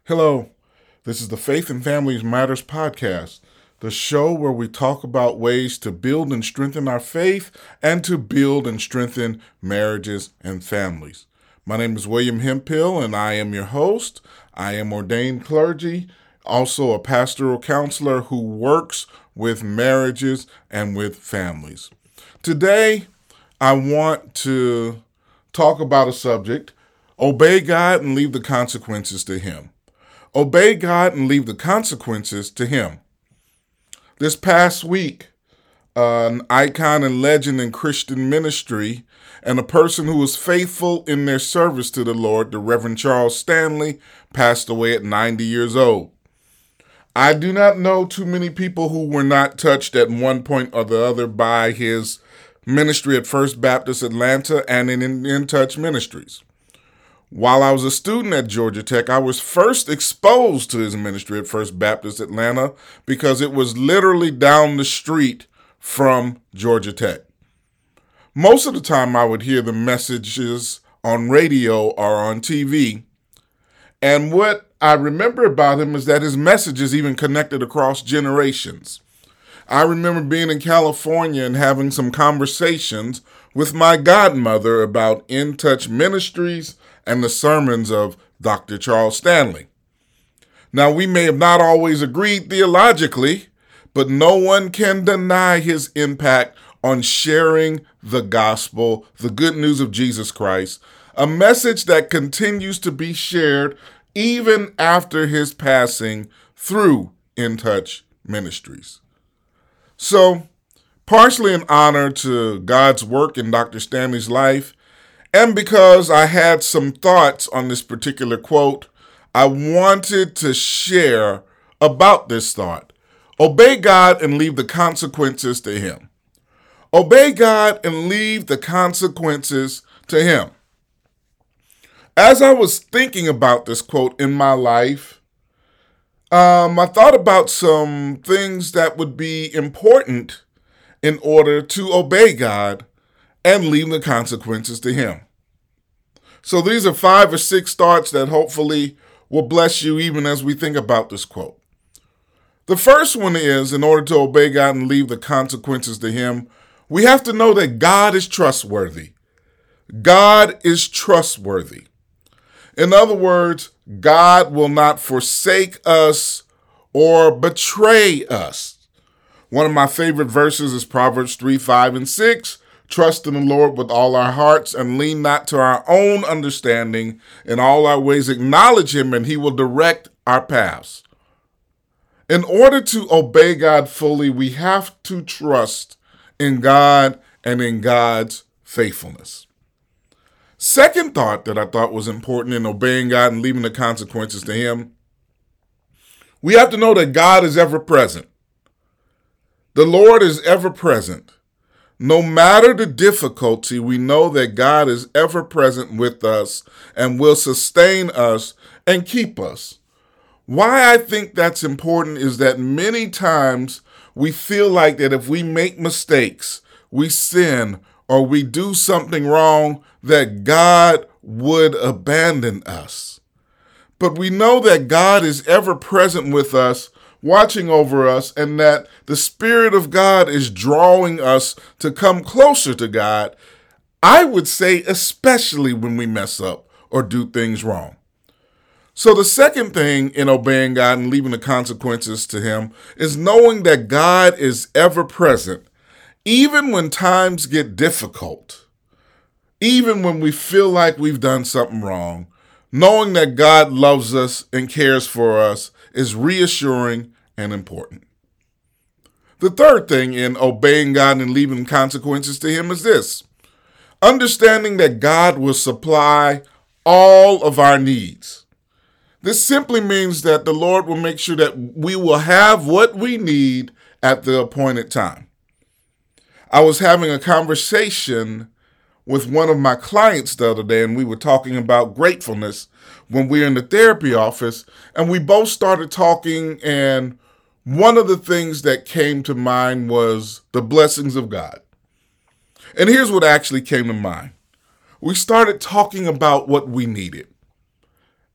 Hello, this is the Faith and Families Matters podcast, the show where we talk about ways to build and strengthen our faith and to build and strengthen marriages and families. My name is William Hemphill and I am your host. I am ordained clergy, also a pastoral counselor who works with marriages and with families. Today, I want to talk about a subject: obey God and leave the consequences to Him. Obey God and leave the consequences to Him. This past week, an icon and legend in Christian ministry and a person who was faithful in their service to the Lord, the Reverend Charles Stanley, passed away at 90 years old. I do not know too many people who were not touched at one point or the other by his ministry at First Baptist Atlanta and in Touch Ministries. While I was a student at Georgia Tech, I was first exposed to his ministry at First Baptist Atlanta because it was literally down the street from Georgia Tech. Most of the time I would hear the messages on radio or on TV, and what I remember about him is that his messages even connected across generations. I remember being in California and having some conversations with my godmother about In Touch Ministries and the sermons of Dr. Charles Stanley. Now, we may have not always agreed theologically, but no one can deny his impact on sharing the gospel, the good news of Jesus Christ, a message that continues to be shared even after his passing through In Touch Ministries. So, partially in honor to God's work in Dr. Stanley's life, and because I had some thoughts on this particular quote, I wanted to share about this thought. Obey God and leave the consequences to Him. Obey God and leave the consequences to Him. As I was thinking about this quote in my life, I thought about some things that would be important in order to obey God and leave the consequences to Him. So these are 5 or 6 thoughts that hopefully will bless you even as we think about this quote. The first one is, in order to obey God and leave the consequences to Him, we have to know that God is trustworthy. God is trustworthy. In other words, God will not forsake us or betray us. One of my favorite verses is Proverbs 3, 5, and 6. Trust in the Lord with all our hearts and lean not to our own understanding. In all our ways acknowledge Him and He will direct our paths. In order to obey God fully, we have to trust in God and in God's faithfulness. Second thought that I thought was important in obeying God and leaving the consequences to Him, we have to know that God is ever present. The Lord is ever present. No matter the difficulty, we know that God is ever present with us and will sustain us and keep us. Why I think that's important is that many times we feel like that if we make mistakes, we sin, or we do something wrong, that God would abandon us. But we know that God is ever present with us, watching over us, and that the Spirit of God is drawing us to come closer to God, I would say especially when we mess up or do things wrong. So the second thing in obeying God and leaving the consequences to Him is knowing that God is ever present, even when times get difficult, even when we feel like we've done something wrong. Knowing that God loves us and cares for us is reassuring and important. The third thing in obeying God and leaving consequences to Him is this: understanding that God will supply all of our needs. This simply means that the Lord will make sure that we will have what we need at the appointed time. I was having a conversation with one of my clients the other day, and we were talking about gratefulness when we were in the therapy office, and we both started talking, and one of the things that came to mind was the blessings of God. And here's what actually came to mind. We started talking about what we needed.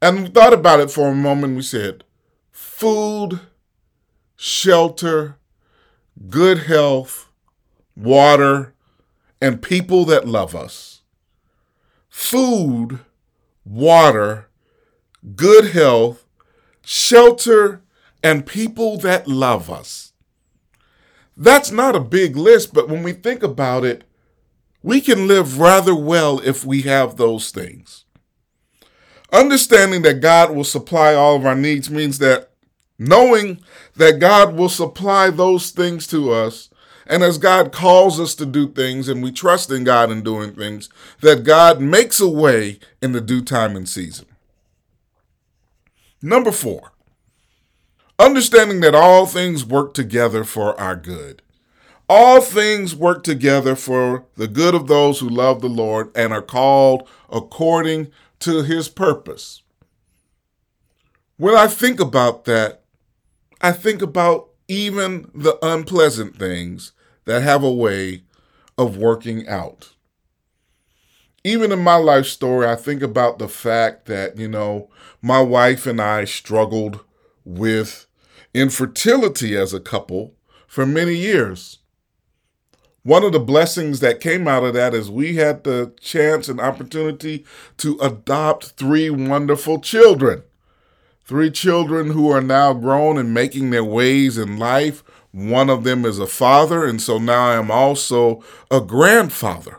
And we thought about it for a moment. We said, food, shelter, good health, water, and people that love us. Food, water, good health, shelter, and people that love us. That's not a big list, but when we think about it, we can live rather well if we have those things. Understanding that God will supply all of our needs means that knowing that God will supply those things to us, and as God calls us to do things and we trust in God in doing things, that God makes a way in the due time and season. Number 4, understanding that all things work together for our good. All things work together for the good of those who love the Lord and are called according to his purpose. When I think about that, I think about even the unpleasant things that have a way of working out. Even in my life story, I think about the fact that, my wife and I struggled with infertility as a couple for many years. One of the blessings that came out of that is we had the chance and opportunity to adopt 3 wonderful children. 3 children who are now grown and making their ways in life. One of them is a father, and so now I am also a grandfather.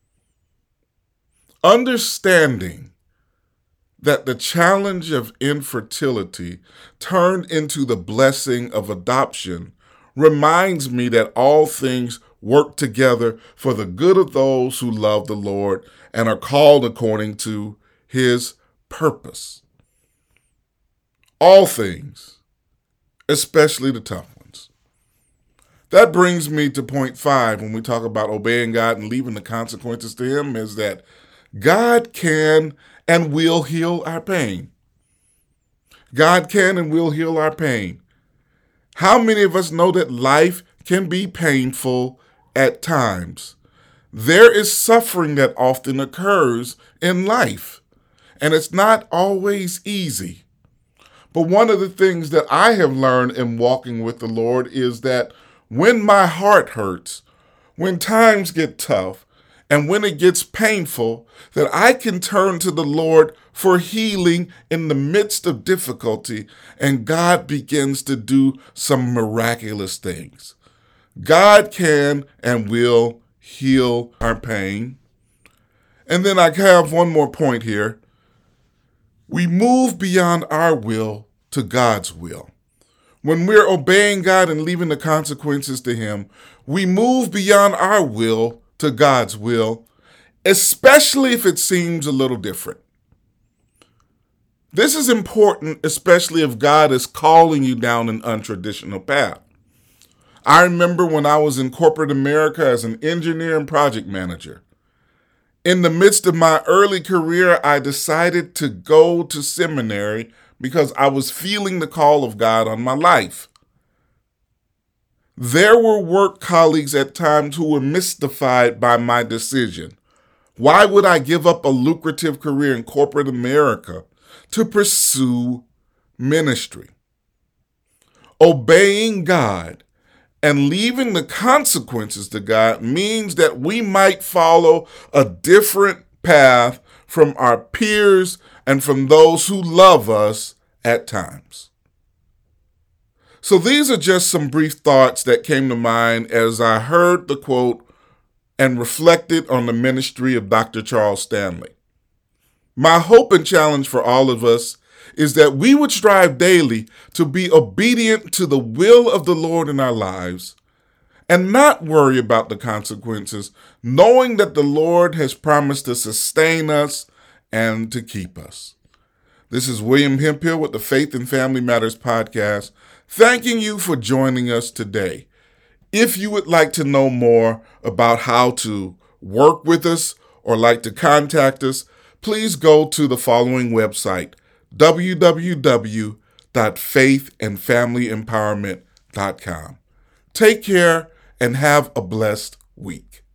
Understanding that the challenge of infertility turned into the blessing of adoption reminds me that all things work together for the good of those who love the Lord and are called according to his purpose. All things, especially the tough ones. That brings me to point 5 when we talk about obeying God and leaving the consequences to him, is that God can and will heal our pain. God can and will heal our pain. How many of us know that life can be painful at times? There is suffering that often occurs in life, and it's not always easy. But one of the things that I have learned in walking with the Lord is that when my heart hurts, when times get tough, and when it gets painful, that I can turn to the Lord for healing in the midst of difficulty, and God begins to do some miraculous things. God can and will heal our pain. And then I have one more point here. We move beyond our will to God's will. When we're obeying God and leaving the consequences to him, we move beyond our will to God's will, especially if it seems a little different. This is important, especially if God is calling you down an untraditional path. I remember when I was in corporate America as an engineer and project manager. In the midst of my early career, I decided to go to seminary because I was feeling the call of God on my life. There were work colleagues at times who were mystified by my decision. Why would I give up a lucrative career in corporate America to pursue ministry? Obeying God and leaving the consequences to God means that we might follow a different path from our peers and from those who love us at times. So these are just some brief thoughts that came to mind as I heard the quote and reflected on the ministry of Dr. Charles Stanley. My hope and challenge for all of us is that we would strive daily to be obedient to the will of the Lord in our lives and not worry about the consequences, knowing that the Lord has promised to sustain us and to keep us. This is William Hemphill with the Faith and Family Matters podcast, thanking you for joining us today. If you would like to know more about how to work with us or like to contact us, please go to the following website, www.faithandfamilyempowerment.com. Take care and have a blessed week.